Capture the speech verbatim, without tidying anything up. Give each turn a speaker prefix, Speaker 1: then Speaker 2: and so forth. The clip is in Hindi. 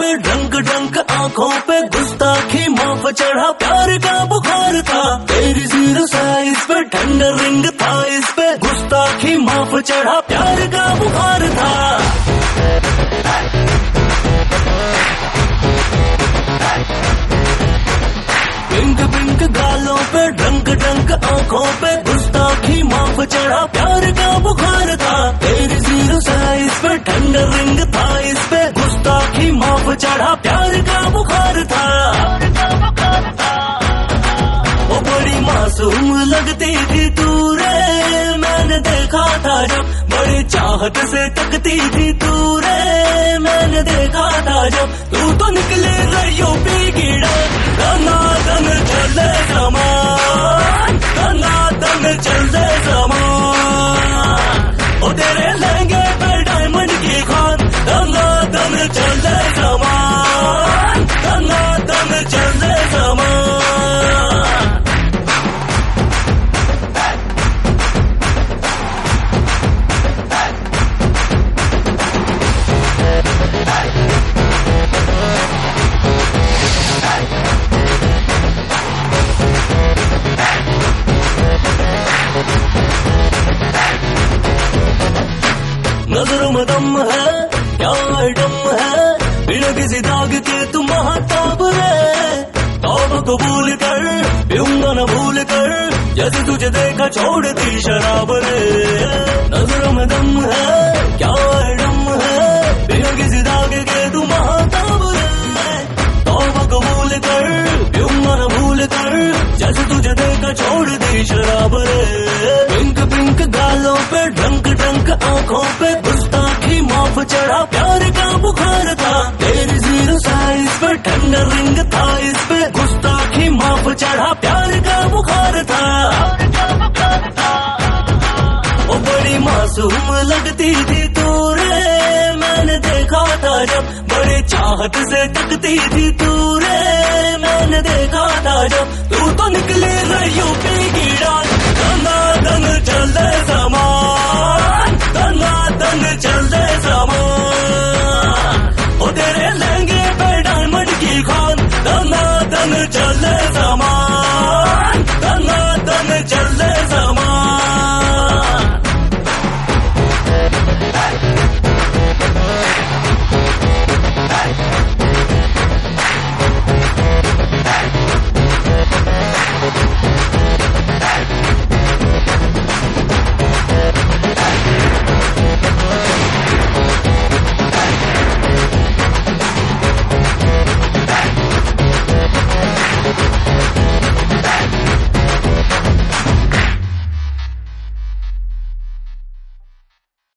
Speaker 1: पे ढंक ढंक आंखों पे गुस्ताखी माफ चढ़ा प्यार का बुखार था। तेरी जीरो साइज पे ठंडा रिंग था, इस पे गुस्ताखी माफ चढ़ा प्यार का बुखार था। पिंक पिंक गालों पे ढंक ढंक आंखों पे गुस्ताखी माफ चढ़ा प्यार का बुखार था। तेरी जीरो साइज पे ठंडा रिंग था, इस पे गुस्ताखी माफ चढ़ा प्यार का बुखार था। वो बड़ी मासूम लगती थी तू रे, मैंने देखा था जब बड़ी चाहत से तकती थी तू रे, मैंने देखा था जब तू तो निकले रही पी कीड़ा। दन चले समान, दन चले समान, ओ तेरे लहंगे पे डायमंड की खान। दन चले समान, दन चले समान। नजरों में दम है, क्या आइटम है, बिना किसी दाग के तुम महाताब है। तौब कबूल कर, पीऊंगा न भूल कर, जैसे तुझे देखा छोड़ दी शराब रे। नजरों में दम है, क्या आइटम है, बिना किसी दाग के तुम महाताब है। तौब कबूल कर, पीऊंगा न भूल कर, जैसे तुझे देखा छोड़ दी शराब रे। पिंक पिंक गालों पे ढंक ढंक आंखों पे गुस्ताखी माफ चढ़ा प्यार का बुखार था। तेरी जीरो साइज पे ठंडा रिंग था, इस पे गुस्ताखी माफ चढ़ा प्यार का बुखार था। वो बड़ी मासूम लगती थी तू रे, मैंने देखा था जब बड़ी चाहत से तकती थी तू रे, मैंने देखा था जब तू तो निकले रही पी कीड़ा। दन चले समान, दन चले समान, ओ तेरे लहंगे पे डायमंड की खान। दन चले समान।